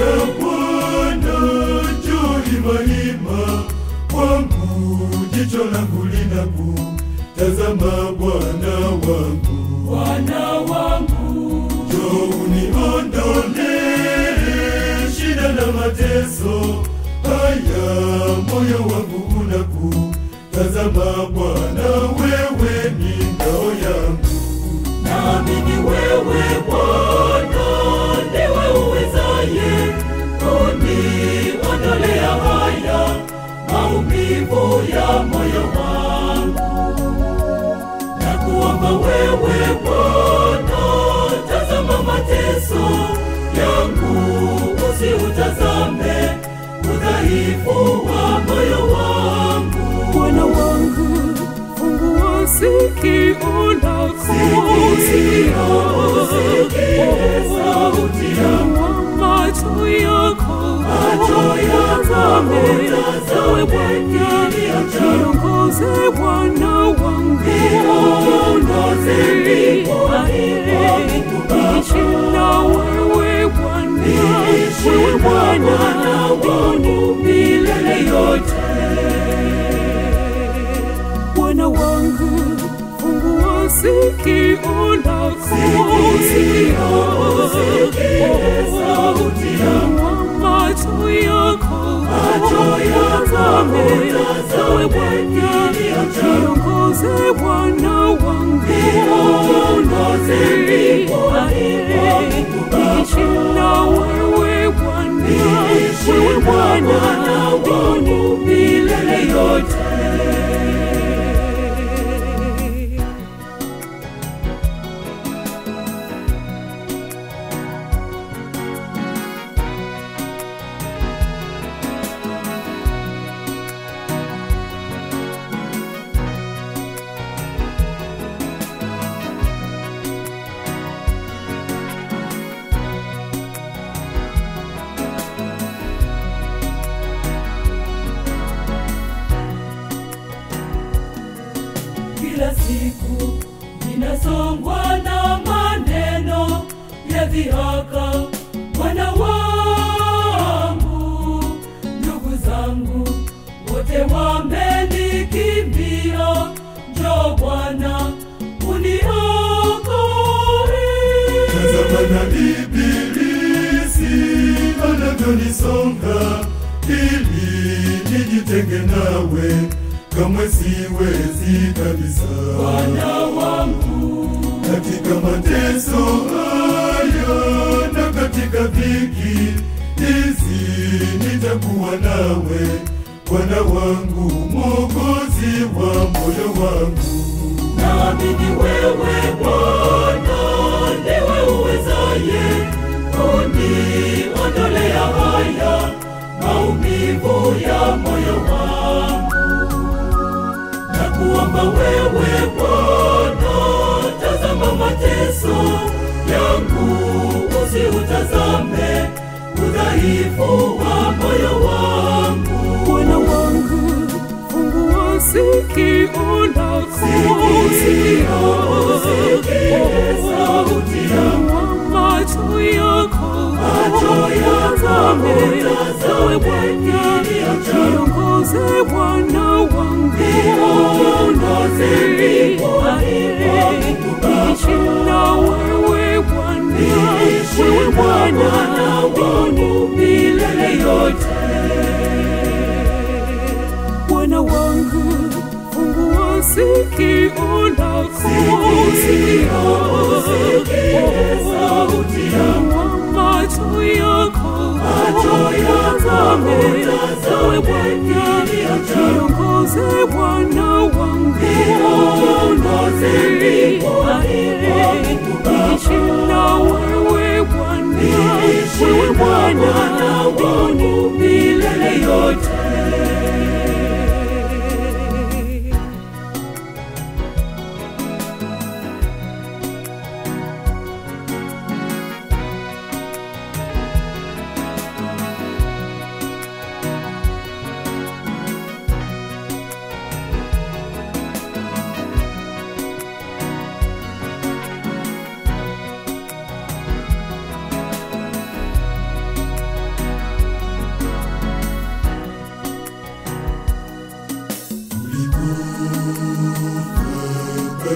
ya Bwana, njoo hima hima kwangu, jicho langu linakutazama Bwana wangu. Bwana wangu, njoo uniondole shida na mateso haya, moyo wangu unakutazama Bwana, wewe ni ngao yangu. naamini wewe Bwana ndiwe uwezaye kuniondolea haya maumivu ya moyo wangu. Nakuomba wewe Bwana, tazama mateso yangu, usiutazame udhaifu wa moyo wangu. Bwana wangu, fungua sikio lako, sauti yangu, macho yako utazame ewe Bwana, niongoze Bwana wangu, niishi na wewe Bwana, wewe Bwana wangu milele yote. Bwana wangu, fungua sikio lako, sauti yangu, macho yako utazame ewe Bwana, niongoze Bwana wangu, niishi na wewe Bwana, wewe Bwana wangu milele yote. Kila siku ninasongwa na maneno ya dhihaka, Bwana wangu. Ndugu zangu wote wamenikimbia, njoo Bwana uniokoe. Tazama na ibilisi anavyonisonga, ili nijitenge nawe, kamwe siwezi kabisa. Bwana wangu, katika mateso haya na katika dhiki hizi nitakuwa nawe, Bwana wangu, Mwokozi wa moyo wangu. naamini wewe Bwana ndiwe uwezaye kuniondolea haya maumivu ya moyo wangu. Nakuomba wewe Bwana, tazama mateso yangu, usiutazame udhaifu wa moyo wangu. Bwana wangu, fungua sikio lako, sauti yangu, macho yako utazame ewe Bwana, niongoze Bwana wangu, niishi na wewe Bwana, wewe Bwana wangu milele yote. Bwana wangu, fungua sikio lako, sauti yangu, macho yako utazame ewe Bwana, niongoze Bwana wangu, niishi na wewe Bwana, wewe Bwana wangu milele yote.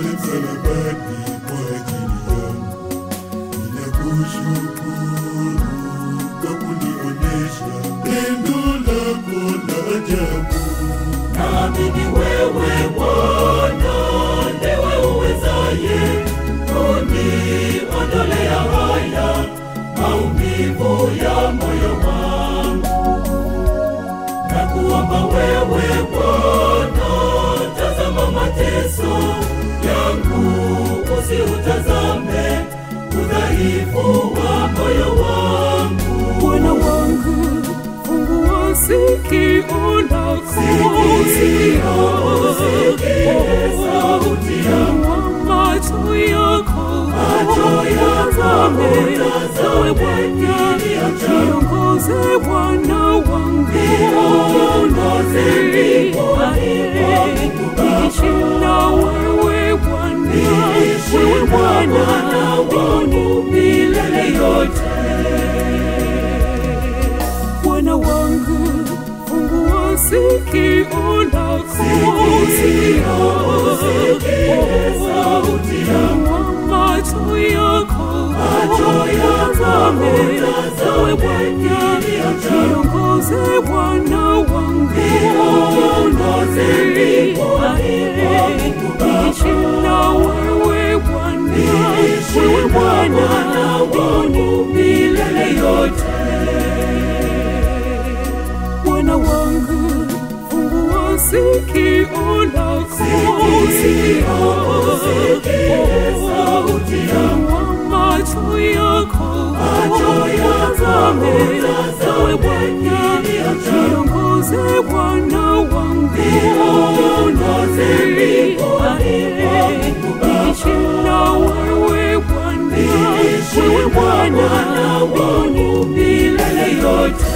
pale msalabani kwa ajili yangu. Ninakushukuru kwa kunionesha pendo lako la ajabu. Naamini wewe Bwana ndiwe uwezaye kuniondolea haya maumivu ya moyo wangu. Nakuomba wewe Bwana, tazama mateso yangu, usiutazame udhaifu wa moyo wangu. Bwana wangu, fungua sikio lako, sauti yangu, macho yako yatazame, ewe Bwana, niongoze Bwana wangu, niishi na wewe Bwana, wewe Bwana wangu milele yote. Bwana wangu, fungua sikio lako, sauti yangu, macho yako yatazame, ewe Bwana, niongoze Bwana wangu, niishi na wewe Bwana, wewe Bwana wangu milele yote. Bwana wangu, fungua sikio lako, sauti yangu, macho yako yatazame, ewe Bwana, niongoze Bwana wangu, niishi na wewe Bwana, wewe Bwana wangu milele yote.